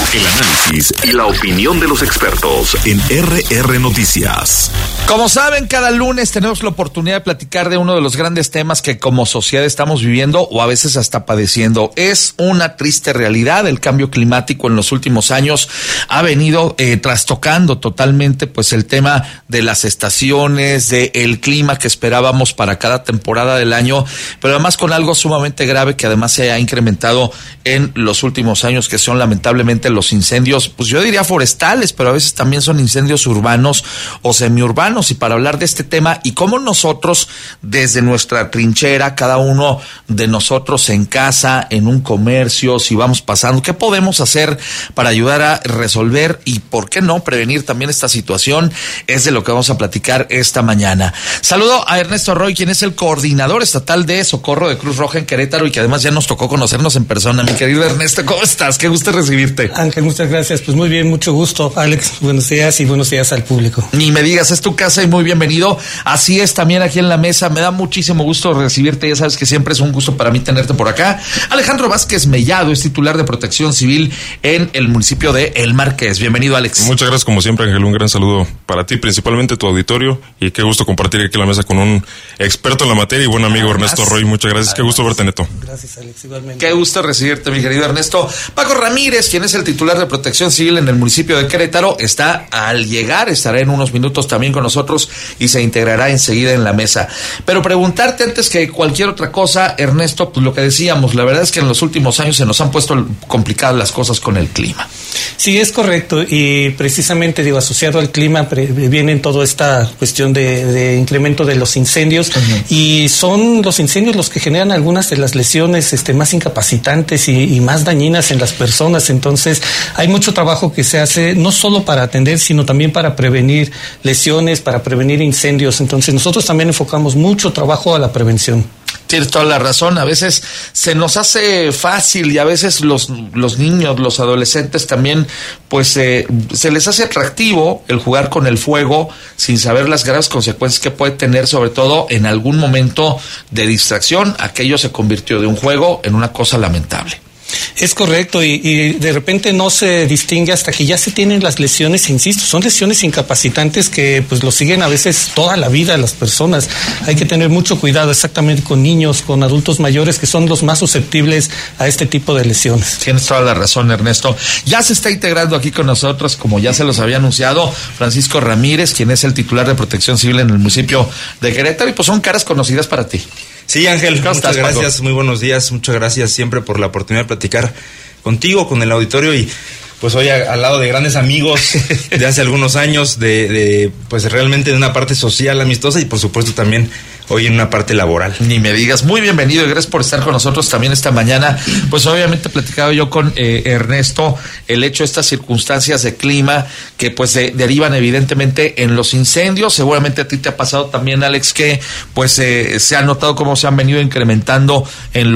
El análisis y la opinión de los expertos en RR Noticias. Como saben, cada lunes tenemos la oportunidad de platicar de uno de los grandes temas que como sociedad estamos viviendo o a veces hasta padeciendo. Es una triste realidad. El cambio climático en los últimos años ha venido trastocando totalmente pues el tema de las estaciones, de el clima que esperábamos para cada temporada del año, pero además con algo sumamente grave que además se ha incrementado en los últimos años, que son lamentablemente los incendios, pues yo diría forestales, pero a veces también son incendios urbanos o semiurbanos. Y para hablar de este tema y cómo nosotros desde nuestra trinchera, cada uno de nosotros en casa, en un comercio, si vamos pasando, ¿qué podemos hacer para ayudar a resolver y por qué no prevenir también esta situación? Es de lo que vamos a platicar esta mañana. Saludo a Ernesto Roy, quien es el coordinador estatal de Socorro de Cruz Roja en Querétaro y que además ya nos tocó conocernos en persona. Mi querido Ernesto, ¿cómo estás? Qué gusto recibirte. Ángel, muchas gracias. Pues muy bien, mucho gusto. Alex, buenos días y buenos días al público. Ni me digas, es tu casa y muy bienvenido. Así es también aquí en la mesa. Me da muchísimo gusto recibirte. Ya sabes que siempre es un gusto para mí tenerte por acá. Alejandro Vázquez Mellado es titular de Protección Civil en el municipio de El Marqués. Bienvenido, Alex. Muchas gracias, como siempre, Ángel. Un gran saludo para ti, principalmente tu auditorio. Y qué gusto compartir aquí en la mesa con un experto en la materia y buen amigo Ernesto Roy. Muchas gracias. Qué gusto verte, Neto. Gracias, Alex. Igualmente. Qué gusto recibirte, mi querido Ernesto. Paco Ramírez, quien es el titular de Protección Civil en el municipio de Querétaro, está al llegar, estará en unos minutos también con nosotros y se integrará enseguida en la mesa. Pero preguntarte antes que cualquier otra cosa, Ernesto, pues lo que decíamos, la verdad es que en los últimos años se nos han puesto complicadas las cosas con el clima. Sí, es correcto, y precisamente asociado al clima viene toda esta cuestión de incremento de los incendios. Uh-huh. Y son los incendios los que generan algunas de las lesiones más incapacitantes y más dañinas en las personas. Entonces hay mucho trabajo que se hace no solo para atender, sino también para prevenir lesiones, para prevenir incendios. Entonces nosotros también enfocamos mucho trabajo a la prevención. Tienes toda la razón, a veces se nos hace fácil y a veces los niños, los adolescentes también, pues se les hace atractivo el jugar con el fuego sin saber las graves consecuencias que puede tener, sobre todo en algún momento de distracción. Aquello se convirtió de un juego en una cosa lamentable. Es correcto, y de repente no se distingue hasta que ya se tienen las lesiones, insisto, son lesiones incapacitantes que pues lo siguen a veces toda la vida las personas. Hay que tener mucho cuidado exactamente con niños, con adultos mayores, que son los más susceptibles a este tipo de lesiones. Tienes toda la razón, Ernesto. Ya se está integrando aquí con nosotros, como ya se los había anunciado, Francisco Ramírez, quien es el titular de Protección Civil en el municipio de Querétaro, y pues son caras conocidas para ti. Sí, Ángel, muchas gracias, Paco? Muy buenos días, muchas gracias siempre por la oportunidad de platicar contigo, con el auditorio y pues hoy al lado de grandes amigos de hace algunos años, de pues realmente de una parte social amistosa y por supuesto también hoy en una parte laboral. Ni me digas, muy bienvenido y gracias por estar con nosotros también esta mañana. Pues obviamente he platicado yo con Ernesto el hecho de estas circunstancias de clima que pues derivan evidentemente en los incendios. Seguramente a ti te ha pasado también, Alex, que pues se ha notado cómo se han venido incrementando en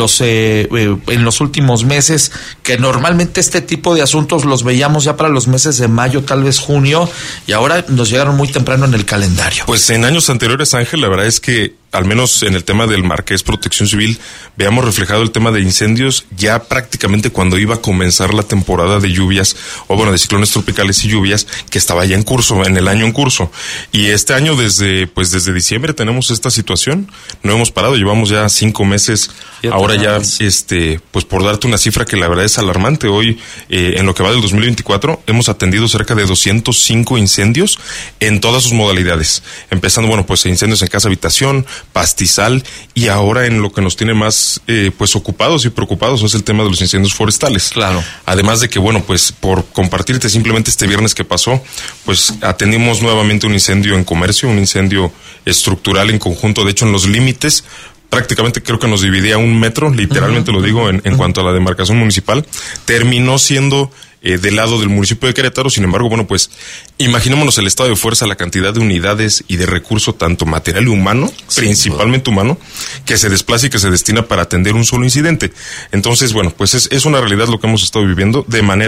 los últimos meses, que normalmente este tipo de asuntos los veíamos ya para los meses de mayo, tal vez junio, y ahora nos llegaron muy temprano en el calendario. Pues en años anteriores, Ángel, la verdad es que al menos en el tema del Marqués Protección Civil, veamos reflejado el tema de incendios ya prácticamente cuando iba a comenzar la temporada de lluvias, o bueno, de ciclones tropicales y lluvias, que estaba ya en curso, en el año en curso. Y este año desde diciembre tenemos esta situación, no hemos parado, llevamos ya 5 meses, ahora ya, pues por darte una cifra que la verdad es alarmante, hoy, en lo que va del 2024, hemos atendido cerca de 205 incendios en todas sus modalidades, empezando, bueno, pues incendios en casa habitación, pastizal, y ahora en lo que nos tiene más pues ocupados y preocupados es el tema de los incendios forestales. Claro. Además de que, bueno, pues por compartirte simplemente este viernes que pasó, pues atendimos nuevamente un incendio en comercio, un incendio estructural en conjunto, de hecho en los límites, prácticamente creo que nos dividía 1 metro, literalmente lo digo, en cuanto a la demarcación municipal, terminó siendo del lado del municipio de Querétaro. Sin embargo, bueno, pues imaginémonos el estado de fuerza, la cantidad de unidades y de recurso, tanto material y humano, sí, principalmente humano, que se desplaza y que se destina para atender un solo incidente. Entonces, bueno, pues es una realidad lo que hemos estado viviendo de manera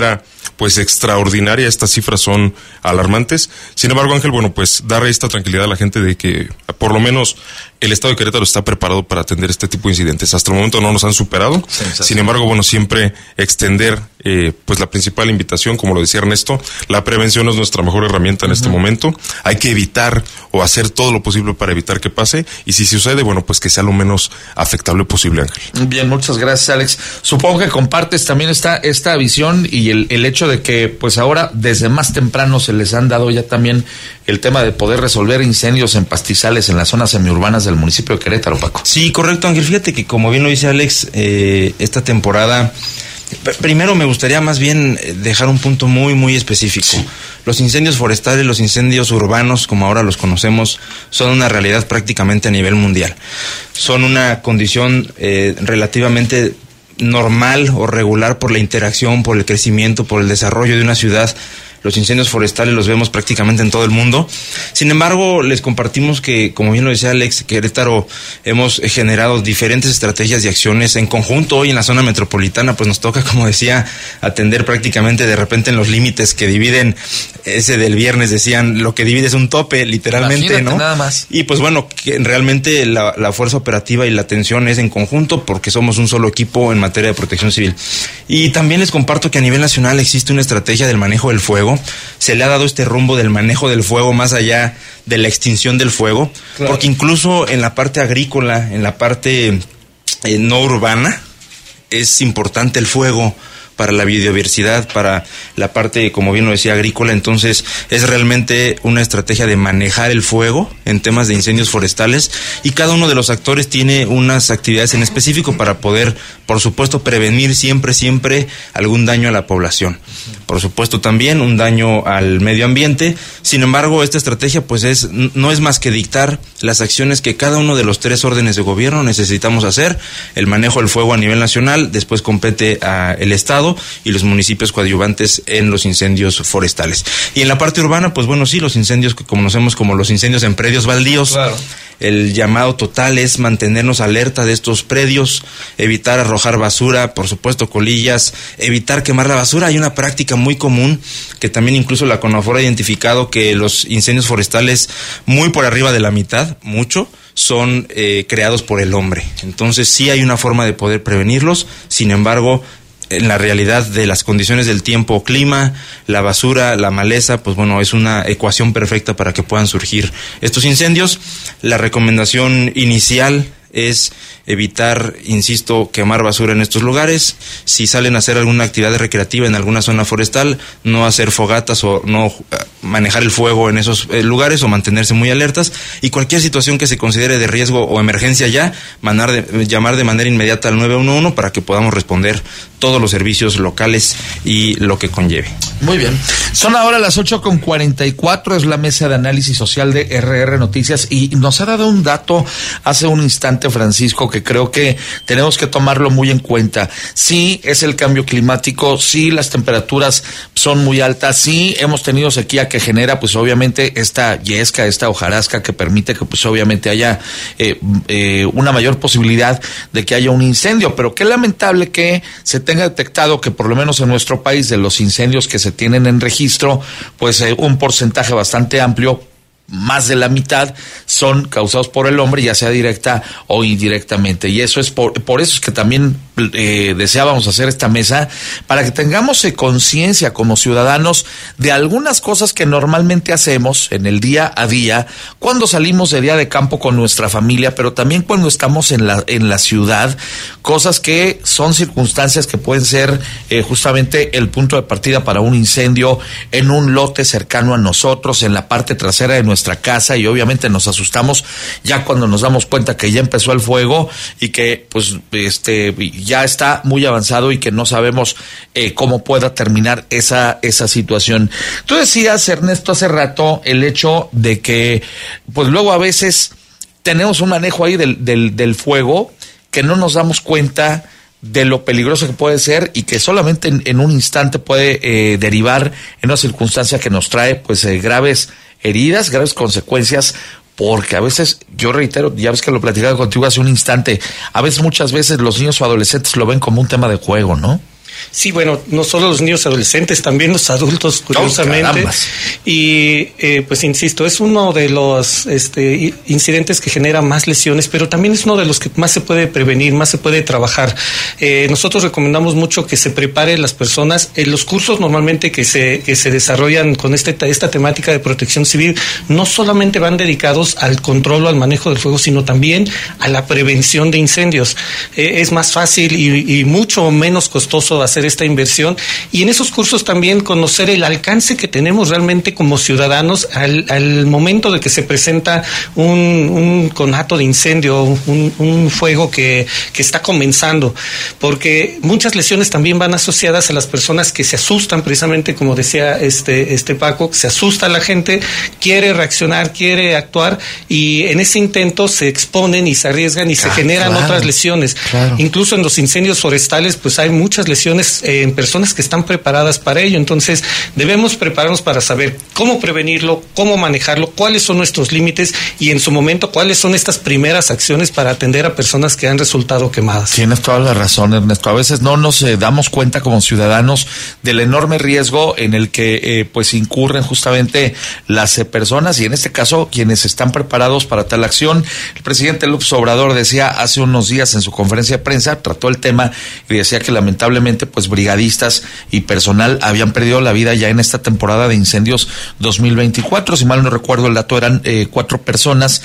pues extraordinaria. Estas cifras son alarmantes. Sin embargo, Ángel, bueno, pues dar esta tranquilidad a la gente de que por lo menos el estado de Querétaro está preparado para atender este tipo de incidentes. Hasta el momento no nos han superado. Sin embargo, bueno, siempre extender pues la principal invitación, como lo decía Ernesto, la prevención es nuestra mejor herramienta en este momento. Hay que evitar o hacer todo lo posible para evitar que pase, y si sucede, bueno, pues que sea lo menos afectable posible, Ángel. Bien, muchas gracias, Alex. Supongo que compartes también esta visión y el hecho de que pues ahora desde más temprano se les han dado ya también el tema de poder resolver incendios en pastizales en las zonas semiurbanas del municipio de Querétaro, Paco. Sí, correcto, Ángel. Fíjate que, como bien lo dice Alex, esta temporada, primero me gustaría más bien dejar un punto muy, muy específico. Sí. Los incendios forestales, los incendios urbanos, como ahora los conocemos, son una realidad prácticamente a nivel mundial. Son una condición relativamente normal o regular por la interacción, por el crecimiento, por el desarrollo de una ciudad. Los incendios forestales los vemos prácticamente en todo el mundo. Sin embargo, les compartimos que, como bien lo decía Alex, Querétaro hemos generado diferentes estrategias y acciones en conjunto. Hoy en la zona metropolitana, pues nos toca, como decía, atender prácticamente de repente en los límites que dividen, ese del viernes decían, lo que divide es un tope, literalmente. Imagínate, ¿no? Nada más. Y pues bueno, que realmente la fuerza operativa y la atención es en conjunto, porque somos un solo equipo en materia de protección civil. Y también les comparto que a nivel nacional existe una estrategia del manejo del fuego. Se le ha dado este rumbo del manejo del fuego más allá de la extinción del fuego, claro, porque incluso en la parte agrícola, en la parte no urbana, es importante el fuego para la biodiversidad, para la parte, como bien lo decía, agrícola. Entonces es realmente una estrategia de manejar el fuego en temas de incendios forestales, y cada uno de los actores tiene unas actividades en específico para poder, por supuesto, prevenir siempre algún daño a la población. Por supuesto, también un daño al medio ambiente. Sin embargo, esta estrategia pues no es más que dictar las acciones que cada uno de los 3 órdenes de gobierno necesitamos hacer. El manejo del fuego a nivel nacional, después compete al Estado y los municipios coadyuvantes en los incendios forestales. Y en la parte urbana, pues bueno, sí, los incendios que conocemos como los incendios en predios baldíos. Claro. El llamado total es mantenernos alerta de estos predios, evitar arrojar basura, por supuesto colillas, evitar quemar la basura. Hay una práctica muy común que también incluso la CONAFOR ha identificado, que los incendios forestales, muy por arriba de la mitad, son creados por el hombre. Entonces sí hay una forma de poder prevenirlos. Sin embargo, en la realidad de las condiciones del tiempo, clima, la basura, la maleza, pues bueno, es una ecuación perfecta para que puedan surgir estos incendios. La recomendación inicial es evitar, insisto, quemar basura en estos lugares. Si salen a hacer alguna actividad recreativa en alguna zona forestal, no hacer fogatas o no manejar el fuego en esos lugares, o mantenerse muy alertas. Y cualquier situación que se considere de riesgo o emergencia ya, llamar de manera inmediata al 911 para que podamos responder todos los servicios locales y lo que conlleve. Muy bien. Son ahora las 8:44, es la mesa de análisis social de RR Noticias, y nos ha dado un dato hace un instante, Francisco, que creo que tenemos que tomarlo muy en cuenta. Sí, es el cambio climático, sí, las temperaturas son muy altas, sí, hemos tenido sequía que genera, pues obviamente, esta yesca, esta hojarasca que permite que, pues obviamente, haya una mayor posibilidad de que haya un incendio, pero qué lamentable que se tenga detectado que, por lo menos en nuestro país, de los incendios que se tienen en registro, pues un porcentaje bastante amplio, más de la mitad, son causados por el hombre, ya sea directa o indirectamente. Y eso es por eso es que también deseábamos hacer esta mesa, para que tengamos conciencia como ciudadanos de algunas cosas que normalmente hacemos en el día a día, cuando salimos de día de campo con nuestra familia, pero también cuando estamos en la ciudad, cosas que son circunstancias que pueden ser justamente el punto de partida para un incendio en un lote cercano a nosotros, en la parte trasera de nuestra casa, y obviamente nos asustamos ya cuando nos damos cuenta que ya empezó el fuego y que pues ya está muy avanzado y que no sabemos cómo pueda terminar esa situación. Tú decías, Ernesto, hace rato el hecho de que pues luego a veces tenemos un manejo ahí del fuego que no nos damos cuenta de lo peligroso que puede ser, y que solamente en un instante puede derivar en una circunstancia que nos trae pues graves heridas, graves consecuencias, porque a veces, yo reitero, ya ves que lo platicaba contigo hace un instante, muchas veces los niños o adolescentes lo ven como un tema de juego, ¿no? Sí, bueno, no solo los niños y adolescentes, también los adultos, curiosamente. Y pues insisto, es uno de los incidentes que genera más lesiones, pero también es uno de los que más se puede prevenir, más se puede trabajar. Nosotros recomendamos mucho que se preparen las personas. Los cursos normalmente que se desarrollan con esta temática de protección civil no solamente van dedicados al control o al manejo del fuego, sino también a la prevención de incendios. Es más fácil y mucho menos costoso hacer esta inversión, y en esos cursos también conocer el alcance que tenemos realmente como ciudadanos al momento de que se presenta un conato de incendio, un fuego que está comenzando, porque muchas lesiones también van asociadas a las personas que se asustan, precisamente como decía Paco, se asusta la gente, quiere reaccionar, quiere actuar, y en ese intento se exponen y se arriesgan y se generan otras lesiones. Incluso en los incendios forestales pues hay muchas lesiones en personas que están preparadas para ello. Entonces debemos prepararnos para saber cómo prevenirlo, cómo manejarlo, cuáles son nuestros límites y en su momento cuáles son estas primeras acciones para atender a personas que han resultado quemadas. Tienes toda la razón, Ernesto. A veces no nos damos cuenta como ciudadanos del enorme riesgo en el que pues incurren justamente las personas, y en este caso quienes están preparados para tal acción. El presidente López Obrador decía hace unos días en su conferencia de prensa, trató el tema y decía que lamentablemente pues brigadistas y personal habían perdido la vida ya en esta temporada de incendios 2024. Si mal no recuerdo el dato, eran 4 personas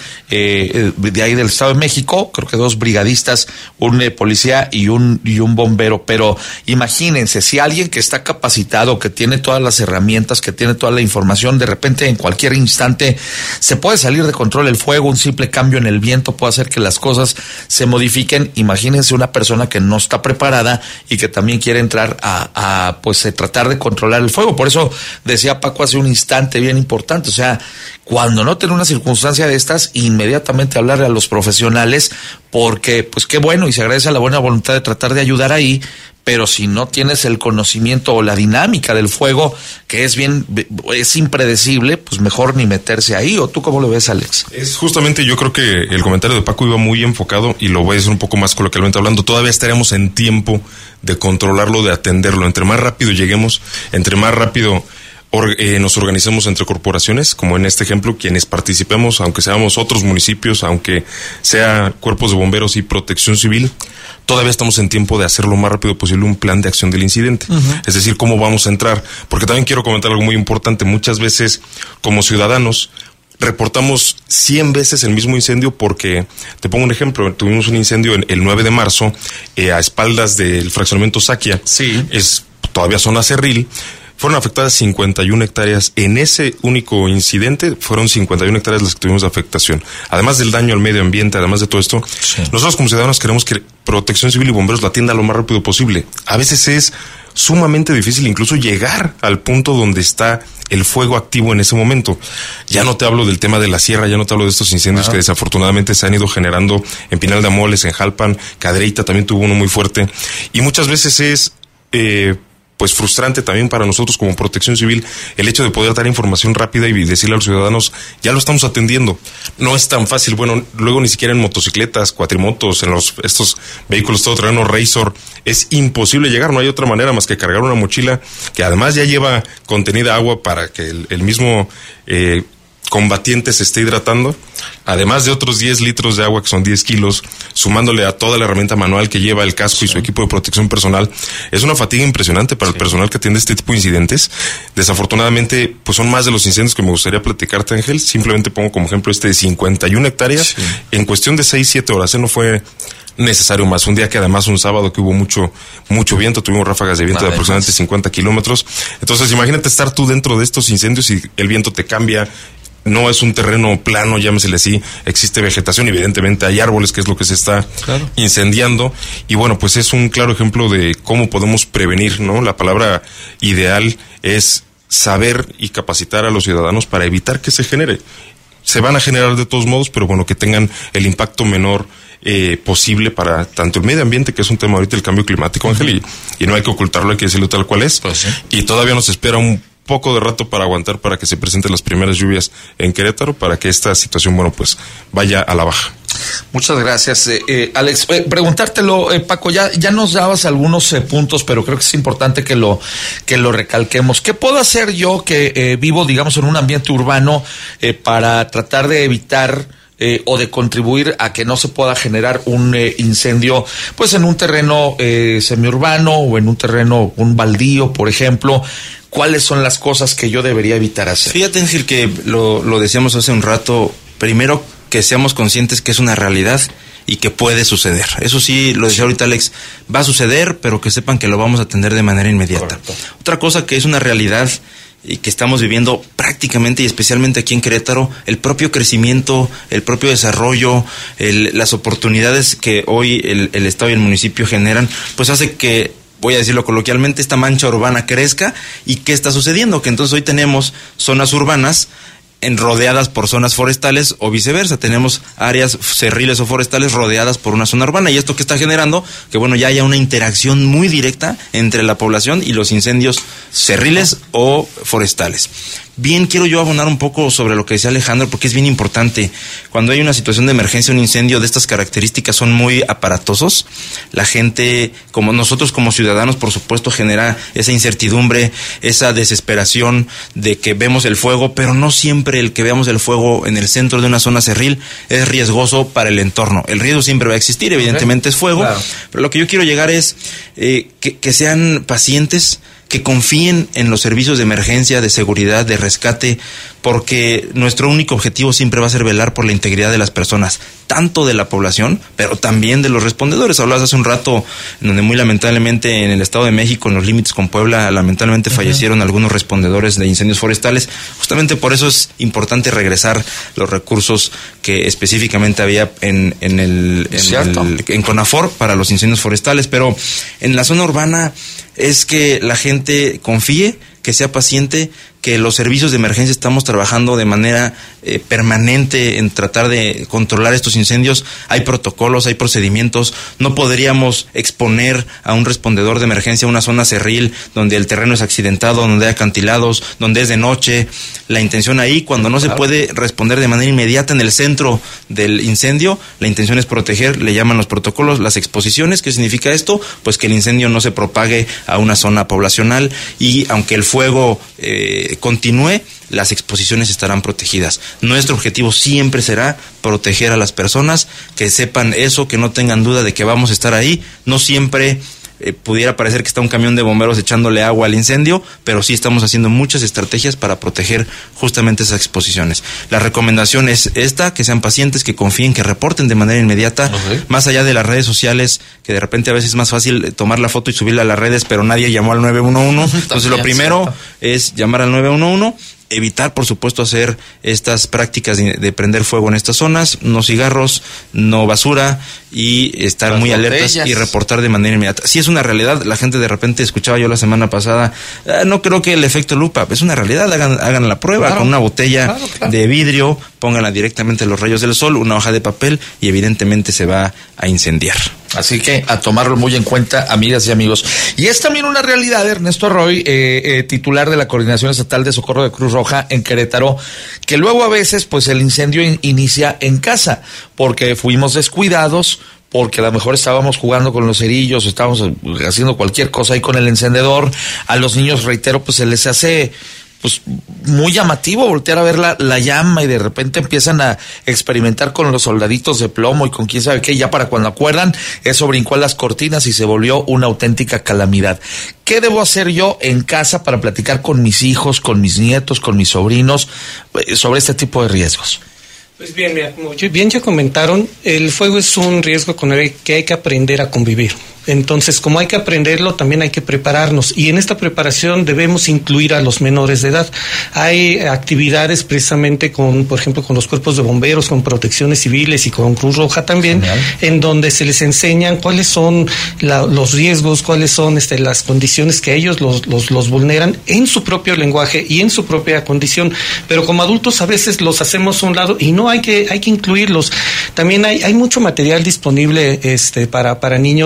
de ahí del Estado de México, creo que 2 brigadistas, un policía y un bombero. Pero imagínense, si alguien que está capacitado, que tiene todas las herramientas, que tiene toda la información, de repente en cualquier instante se puede salir de control el fuego, un simple cambio en el viento puede hacer que las cosas se modifiquen. Imagínense una persona que no está preparada y que también quiere entrar a tratar de controlar el fuego. Por eso decía Paco hace un instante bien importante, o sea, cuando noten una circunstancia de estas, inmediatamente hablarle a los profesionales, porque pues qué bueno, y se agradece la buena voluntad de tratar de ayudar ahí, pero si no tienes el conocimiento o la dinámica del fuego, que es impredecible, pues mejor ni meterse ahí. ¿O tú cómo lo ves, Alex? Es justamente, yo creo que el comentario de Paco iba muy enfocado, y lo voy a decir un poco más coloquialmente hablando. Todavía estaremos en tiempo de controlarlo, de atenderlo. Entre más rápido lleguemos, entre más rápido nos organicemos entre corporaciones, como en este ejemplo, quienes participemos, aunque seamos otros municipios, aunque sea cuerpos de bomberos y protección civil, todavía estamos en tiempo de hacer lo más rápido posible un plan de acción del incidente. Es decir, cómo vamos a entrar. Porque también quiero comentar algo muy importante. Muchas veces, como ciudadanos, reportamos 100 veces el mismo incendio, porque, te pongo un ejemplo, tuvimos un incendio el 9 de marzo, a espaldas del fraccionamiento Saquia. Sí. Es todavía zona cerril. Fueron afectadas 51 hectáreas. En ese único incidente fueron 51 hectáreas las que tuvimos de afectación. Además del daño al medio ambiente, además de todo esto, nosotros como ciudadanos queremos que Protección Civil y Bomberos la atienda lo más rápido posible. A veces es sumamente difícil incluso llegar al punto donde está el fuego activo en ese momento. Ya no te hablo del tema de la sierra, ya no te hablo de estos incendios que desafortunadamente se han ido generando en Pinal de Amoles, en Jalpan, Cadereyta también tuvo uno muy fuerte. Y muchas veces es pues frustrante también para nosotros como Protección Civil el hecho de poder dar información rápida y decirle a los ciudadanos, ya lo estamos atendiendo. No es tan fácil, bueno, luego ni siquiera en motocicletas, cuatrimotos, en estos vehículos todoterreno Razor, es imposible llegar, no hay otra manera más que cargar una mochila que además ya lleva contenida agua para que el mismo combatiente se esté hidratando, además de otros 10 litros de agua, que son 10 kilos, sumándole a toda la herramienta manual que lleva el casco y su equipo de protección personal. Es una fatiga impresionante para el personal que atiende este tipo de incidentes. Desafortunadamente, pues son más de los incendios que me gustaría platicarte, Ángel. Simplemente pongo como ejemplo de 51 hectáreas en cuestión de 6-7 horas. No fue necesario más. Un día que además un sábado que hubo mucho viento, tuvimos ráfagas de viento de aproximadamente 50 kilómetros. Entonces imagínate estar tú dentro de estos incendios y el viento te cambia. No es un terreno plano, llámesele así, existe vegetación, evidentemente hay árboles, que es lo que se está incendiando, y bueno, pues es un claro ejemplo de cómo podemos prevenir, ¿no? La palabra ideal es saber y capacitar a los ciudadanos para evitar que se genere. Se van a generar de todos modos, pero bueno, que tengan el impacto menor posible para tanto el medio ambiente, que es un tema ahorita, el cambio climático, Ángel, y no hay que ocultarlo, hay que decirlo tal cual es, y todavía nos espera un poco de rato para aguantar para que se presenten las primeras lluvias en Querétaro, para que esta situación, bueno, pues vaya a la baja. Muchas gracias, Alex. Preguntártelo, Paco, ya nos dabas algunos puntos, pero creo que es importante que lo recalquemos. ¿Qué puedo hacer yo que vivo, digamos, en un ambiente urbano para tratar de evitar o de contribuir a que no se pueda generar un incendio, pues en un terreno semiurbano o en un terreno, un baldío, por ejemplo? ¿Cuáles son las cosas que yo debería evitar hacer? Fíjate, Ángel, que lo decíamos hace un rato. Primero, que seamos conscientes que es una realidad y que puede suceder. Eso sí, lo decía ahorita Alex, va a suceder, pero que sepan que lo vamos a atender de manera inmediata. Correcto. Otra cosa que es una realidad y que estamos viviendo prácticamente y especialmente aquí en Querétaro, el propio crecimiento, el propio desarrollo, las oportunidades que hoy el Estado y el municipio generan, pues hace que, voy a decirlo coloquialmente, esta mancha urbana crezca. ¿Y qué está sucediendo? Que entonces hoy tenemos zonas urbanas rodeadas por zonas forestales o viceversa. Tenemos áreas cerriles o forestales rodeadas por una zona urbana, y esto que está generando que, bueno, ya haya una interacción muy directa entre la población y los incendios cerriles o forestales. Bien, quiero yo abonar un poco sobre lo que decía Alejandro, porque es bien importante. Cuando hay una situación de emergencia, un incendio de estas características son muy aparatosos. La gente, como nosotros como ciudadanos, por supuesto, genera esa incertidumbre, esa desesperación de que vemos el fuego, pero no siempre el que veamos el fuego en el centro de una zona cerril es riesgoso para el entorno. El riesgo siempre va a existir, evidentemente es fuego, claro. Pero lo que yo quiero llegar es que sean pacientes, que confíen en los servicios de emergencia, de seguridad, de rescate, porque nuestro único objetivo siempre va a ser velar por la integridad de las personas, tanto de la población, pero también de los respondedores. Hablabas hace un rato, en donde muy lamentablemente en el Estado de México, en los límites con Puebla, lamentablemente fallecieron algunos respondedores de incendios forestales. Justamente por eso es importante regresar los recursos que específicamente había en CONAFOR para los incendios forestales, pero en la zona urbana es que la gente confíe, que sea paciente, que los servicios de emergencia estamos trabajando de manera permanente en tratar de controlar estos incendios. Hay protocolos, hay procedimientos. No podríamos exponer a un respondedor de emergencia a una zona cerril donde el terreno es accidentado, donde hay acantilados, donde es de noche. La intención ahí, cuando no se puede responder de manera inmediata en el centro del incendio, la intención es proteger, le llaman los protocolos, las exposiciones. ¿Qué significa esto? Pues que el incendio no se propague a una zona poblacional, y aunque el fuego continúe, las exposiciones estarán protegidas. Nuestro objetivo siempre será proteger a las personas, que sepan eso, que no tengan duda de que vamos a estar ahí. No siempre pudiera parecer que está un camión de bomberos echándole agua al incendio, pero sí estamos haciendo muchas estrategias para proteger justamente esas exposiciones. La recomendación es esta: que sean pacientes, que confíen, que reporten de manera inmediata, más allá de las redes sociales, que de repente a veces es más fácil tomar la foto y subirla a las redes, pero nadie llamó al 911. Entonces lo primero es llamar al 911, evitar, por supuesto, hacer estas prácticas de prender fuego en estas zonas, no cigarros, no basura, y estar muy alertas y reportar de manera inmediata. Si es una realidad, la gente de repente, escuchaba yo la semana pasada, no creo que el efecto lupa, es una realidad, hagan la prueba, con una botella de vidrio, pónganla directamente a los rayos del sol, una hoja de papel, y evidentemente se va a incendiar. Así que a tomarlo muy en cuenta, amigas y amigos. Y es también una realidad, Ernesto Roy, titular de la Coordinación Estatal de Socorro de Cruz Roja en Querétaro, que luego a veces pues el incendio inicia en casa, porque fuimos descuidados, porque a lo mejor estábamos jugando con los cerillos, estábamos haciendo cualquier cosa ahí con el encendedor. A los niños, reitero, pues se les hace pues muy llamativo voltear a ver la llama, y de repente empiezan a experimentar con los soldaditos de plomo y con quién sabe qué. Ya para cuando acuerdan, eso brincó a las cortinas y se volvió una auténtica calamidad. ¿Qué debo hacer yo en casa para platicar con mis hijos, con mis nietos, con mis sobrinos sobre este tipo de riesgos? Pues bien, mira, como bien ya comentaron, el fuego es un riesgo con el que hay que aprender a convivir. Entonces, como hay que aprenderlo, también hay que prepararnos, y en esta preparación debemos incluir a los menores de edad. Hay actividades precisamente por ejemplo, con los cuerpos de bomberos, con protecciones civiles y con Cruz Roja también, en donde se les enseñan cuáles son los riesgos, cuáles son las condiciones que ellos los vulneran en su propio lenguaje y en su propia condición. Pero como adultos a veces los hacemos a un lado, y no hay que incluirlos. También hay mucho material disponible para niños en cuestión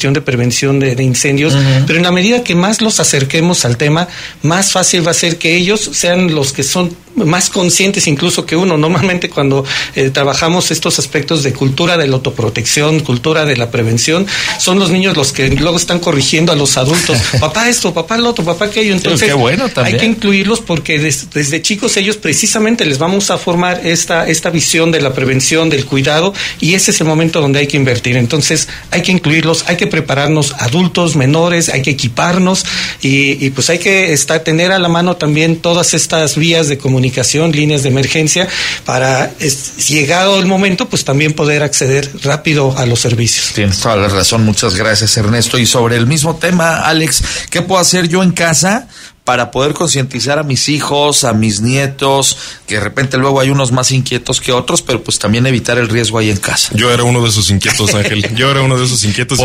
cuestión de prevención de incendios, pero en la medida que más los acerquemos al tema, más fácil va a ser que ellos sean los que son más conscientes incluso que uno. Normalmente cuando trabajamos estos aspectos de cultura de la autoprotección, cultura de la prevención, son los niños los que luego están corrigiendo a los adultos, papá esto, papá lo otro, papá aquello. Entonces, qué bueno, también hay que incluirlos porque desde chicos ellos precisamente les vamos a formar esta visión de la prevención, del cuidado, y ese es el momento donde hay que invertir. Entonces hay que incluirlos, hay que prepararnos, adultos, menores, hay que equiparnos y pues hay que tener a la mano también todas estas vías de comunicación, líneas de emergencia, para llegado el momento pues también poder acceder rápido a los servicios. Tienes toda la razón, muchas gracias, Ernesto. Y sobre el mismo tema, Alex, ¿qué puedo hacer yo en casa para poder concientizar a mis hijos, a mis nietos, que de repente luego hay unos más inquietos que otros, pero pues también evitar el riesgo ahí en casa? Yo era uno de esos inquietos, Ángel. Yo era uno de esos inquietos.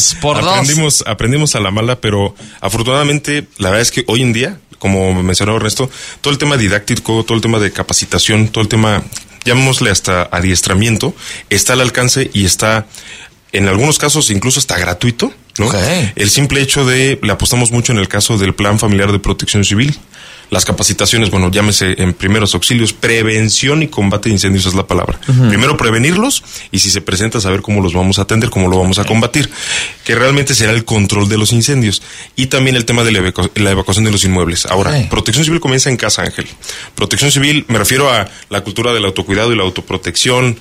Aprendimos a la mala, pero afortunadamente la verdad es que hoy en día, como mencionó Ernesto, todo el tema didáctico, todo el tema de capacitación, todo el tema, llamémosle hasta adiestramiento, está al alcance y está, en algunos casos, incluso está gratuito, ¿no? Okay. El simple hecho le apostamos mucho en el caso del Plan Familiar de Protección Civil. Las capacitaciones, bueno, llámese en primeros auxilios, prevención y combate de incendios es la palabra. Primero prevenirlos y si se presenta saber cómo los vamos a atender, cómo lo vamos a combatir, que realmente será el control de los incendios. Y también el tema de la evacuación de los inmuebles. Ahora, Protección Civil comienza en casa, Ángel. Protección Civil, me refiero a la cultura del autocuidado y la autoprotección,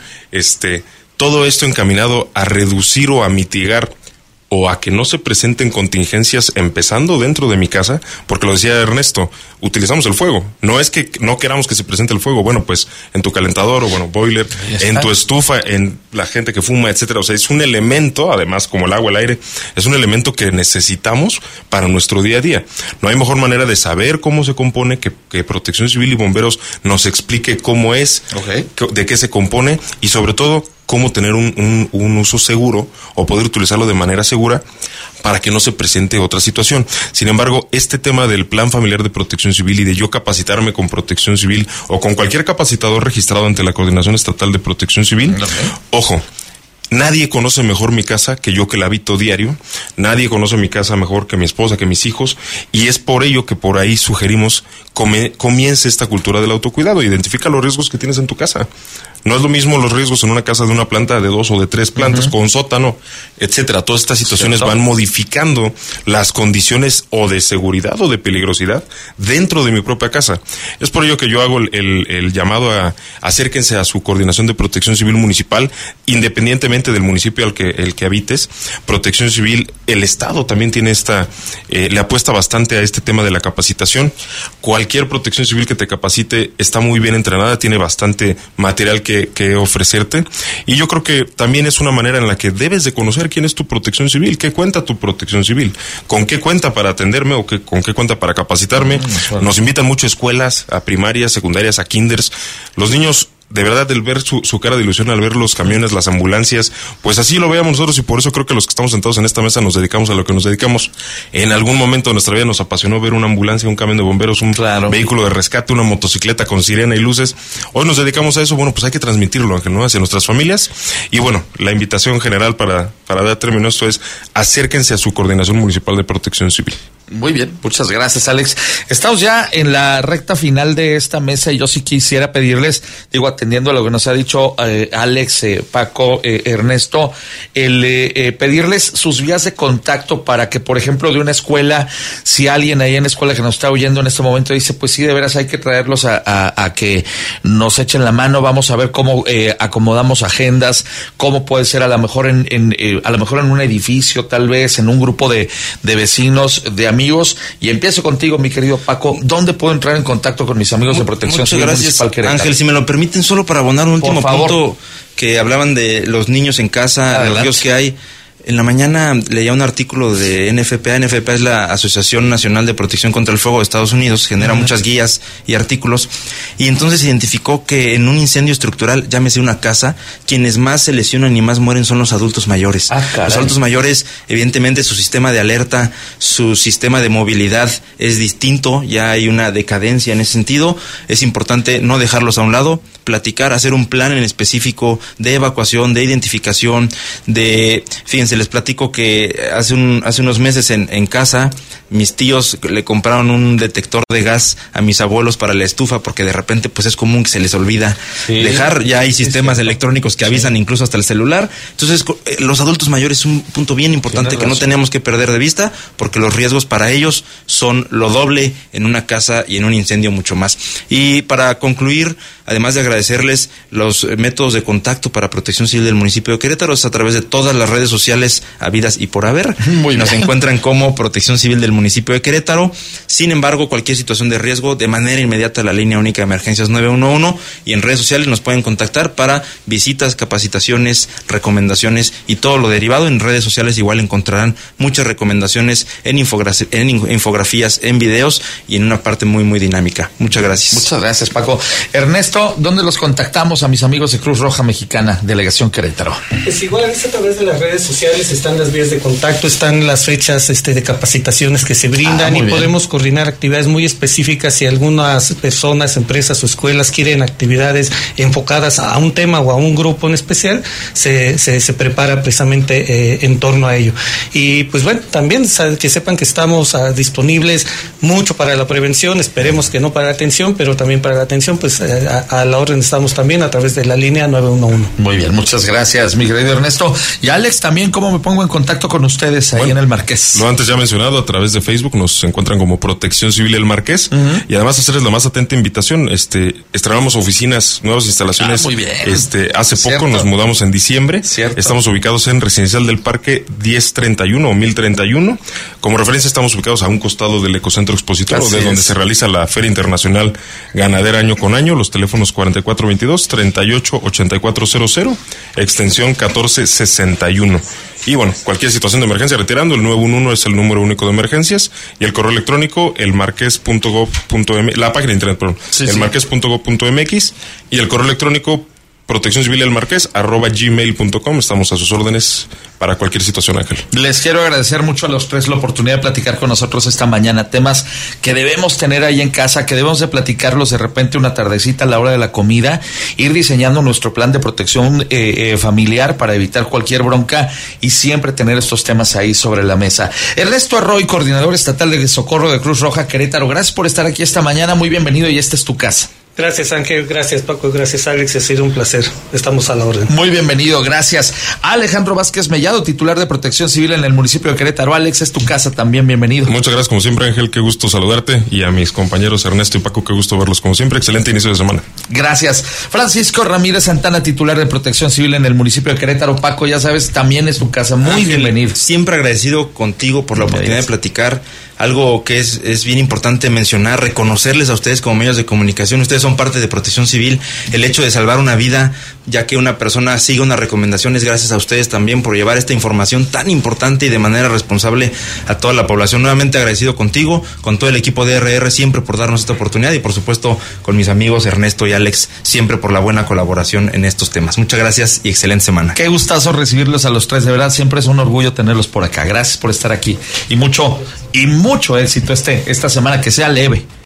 todo esto encaminado a reducir o a mitigar o a que no se presenten contingencias empezando dentro de mi casa, porque lo decía Ernesto, utilizamos el fuego. No es que no queramos que se presente el fuego, bueno, pues en tu calentador o boiler, en tu estufa, en la gente que fuma, etcétera. O sea, es un elemento, además como el agua, el aire, es un elemento que necesitamos para nuestro día a día. No hay mejor manera de saber cómo se compone que Protección Civil y bomberos nos explique cómo es, de qué se compone y sobre todo cómo tener un uso seguro o poder utilizarlo de manera segura para que no se presente otra situación. Sin embargo, este tema del Plan Familiar de Protección Civil y de yo capacitarme con Protección Civil o con cualquier capacitador registrado ante la Coordinación Estatal de Protección Civil, ojo, nadie conoce mejor mi casa que yo, que la habito diario. Nadie conoce mi casa mejor que mi esposa, que mis hijos. Y es por ello que por ahí sugerimos comience esta cultura del autocuidado. Identifica los riesgos que tienes en tu casa. No es lo mismo los riesgos en una casa de una planta de 2 o de 3 plantas con sótano, etcétera. Todas estas situaciones van modificando las condiciones o de seguridad o de peligrosidad dentro de mi propia casa. Es por ello que yo hago el llamado a acérquense a su coordinación de Protección Civil municipal, independientemente del municipio el que habites. Protección Civil, el Estado también tiene le apuesta bastante a este tema de la capacitación. Cualquier Protección Civil que te capacite está muy bien entrenada, tiene bastante material que ofrecerte, y yo creo que también es una manera en la que debes de conocer quién es tu Protección Civil, qué cuenta tu Protección Civil, con qué cuenta para atenderme o con qué cuenta para capacitarme. Nos invitan mucho a escuelas, a primarias, secundarias, a kinders. Los niños, de verdad, el ver su cara de ilusión al ver los camiones, las ambulancias, pues así lo veamos nosotros, y por eso creo que los que estamos sentados en esta mesa nos dedicamos a lo que nos dedicamos. En algún momento de nuestra vida nos apasionó ver una ambulancia, un camión de bomberos, un vehículo de rescate, una motocicleta con sirena y luces. Hoy nos dedicamos a eso. Bueno, pues hay que transmitirlo, Ángel, ¿no?, hacia nuestras familias. Y bueno, la invitación general para dar término a esto es acérquense a su Coordinación Municipal de Protección Civil. Muy bien, muchas gracias, Alex. Estamos ya en la recta final de esta mesa y yo sí quisiera pedirles, atendiendo a lo que nos ha dicho Alex, Paco, Ernesto, pedirles sus vías de contacto para que, por ejemplo, de una escuela, si alguien ahí en la escuela que nos está oyendo en este momento dice, pues sí, de veras hay que traerlos a que nos echen la mano, vamos a ver cómo acomodamos agendas, cómo puede ser a lo mejor en un edificio, tal vez en un grupo de vecinos, de amigos. Y empiezo contigo, mi querido Paco. ¿Dónde puedo entrar en contacto con mis amigos de Protección Civil Municipal Querétaro? Ángel, si me lo permiten, solo para abonar un último punto, que hablaban de los niños en casa, los riesgos que hay. En la mañana leía un artículo de NFPA. NFPA es la Asociación Nacional de Protección contra el Fuego de Estados Unidos, genera muchas guías y artículos, y entonces identificó que en un incendio estructural, llámese una casa, quienes más se lesionan y más mueren son los adultos mayores. Los adultos mayores, evidentemente, su sistema de alerta, su sistema de movilidad es distinto, ya hay una decadencia en ese sentido. Es importante no dejarlos a un lado, platicar, hacer un plan en específico de evacuación, de identificación, fíjense, les platico que hace unos meses en casa, mis tíos le compraron un detector de gas a mis abuelos para la estufa, porque de repente pues es común que se les olvida dejar. Ya hay sistemas electrónicos que avisan incluso hasta el celular. Entonces, los adultos mayores es un punto bien importante que no tenemos que perder de vista, porque los riesgos para ellos son lo doble en una casa y en un incendio mucho más. Y para concluir, además de agradecerles, los métodos de contacto para Protección Civil del municipio de Querétaro es a través de todas las redes sociales habidas y por haber. Nos encuentran como Protección Civil del municipio de Querétaro. Sin embargo, cualquier situación de riesgo, de manera inmediata, la línea única de emergencias 911, y en redes sociales nos pueden contactar para visitas, capacitaciones, recomendaciones y todo lo derivado. En redes sociales igual encontrarán muchas recomendaciones en infografías, en videos y en una parte muy, muy dinámica. Muchas gracias. Muchas gracias, Paco. Ernesto, ¿dónde los contactamos a mis amigos de Cruz Roja Mexicana, Delegación Querétaro? Pues igual es a través de las redes sociales, están las vías de contacto, están las fechas de capacitaciones que se brindan y podemos coordinar actividades muy específicas. Si algunas personas, empresas o escuelas quieren actividades enfocadas a un tema o a un grupo en especial, se prepara precisamente en torno a ello. Y pues bueno, también que sepan que estamos disponibles mucho para la prevención, esperemos que no para la atención, pero también para la atención, pues a la orden estamos también a través de la línea 911. Muy bien, muchas gracias, mi querido Ernesto. Y Alex, también, ¿cómo me pongo en contacto con ustedes ahí en el Marqués? Lo antes ya mencionado, a través de Facebook nos encuentran como Protección Civil El Marqués, y además hacerles la más atenta invitación. Estrenamos oficinas, nuevas instalaciones. Muy bien. Hace poco nos mudamos en diciembre. Estamos ubicados en Residencial del Parque 1031 o 1031. Como referencia, estamos ubicados a un costado del Ecocentro Expositor, donde se realiza la Feria Internacional Ganadera año con año. Los teléfonos 4422-388400, extensión 1461. Y bueno, cualquier situación de emergencia, retirando, el 911 es el número único de emergencias, y el correo electrónico, elmarques.gov.mx, la página de internet, perdón, elmarques.gov.mx, y el correo electrónico, proteccioncivilelalmarqués@gmail.com. Estamos a sus órdenes para cualquier situación, Ángel. Les quiero agradecer mucho a los tres la oportunidad de platicar con nosotros esta mañana, temas que debemos tener ahí en casa, que debemos de platicarlos de repente una tardecita a la hora de la comida, ir diseñando nuestro plan de protección familiar para evitar cualquier bronca y siempre tener estos temas ahí sobre la mesa. Ernesto Arroy, coordinador estatal de socorro de Cruz Roja Querétaro, gracias por estar aquí esta mañana, muy bienvenido, y esta es tu casa. Gracias, Ángel, gracias, Paco, gracias, Alex, ha sido un placer, estamos a la orden. Muy bienvenido, gracias. Alejandro Vázquez Mellado, titular de Protección Civil en el municipio de Querétaro. Alex, es tu casa también, bienvenido. Muchas gracias, como siempre, Ángel, qué gusto saludarte, y a mis compañeros Ernesto y Paco, qué gusto verlos como siempre, excelente inicio de semana. Gracias. Francisco Ramírez Santana, titular de Protección Civil en el municipio de Querétaro. Paco, ya sabes, también es tu casa, muy Ángel, bienvenido. Siempre agradecido contigo por la oportunidad de platicar. Algo que es bien importante mencionar, reconocerles a ustedes como medios de comunicación. Ustedes son parte de Protección Civil. El hecho de salvar una vida, ya que una persona siga una recomendación, es gracias a ustedes también por llevar esta información tan importante y de manera responsable a toda la población. Nuevamente agradecido contigo, con todo el equipo de RR, siempre por darnos esta oportunidad, y por supuesto con mis amigos Ernesto y Alex, siempre por la buena colaboración en estos temas. Muchas gracias y excelente semana. Qué gustazo recibirlos a los tres, de verdad, siempre es un orgullo tenerlos por acá. Gracias por estar aquí y mucho éxito esta semana, que sea leve.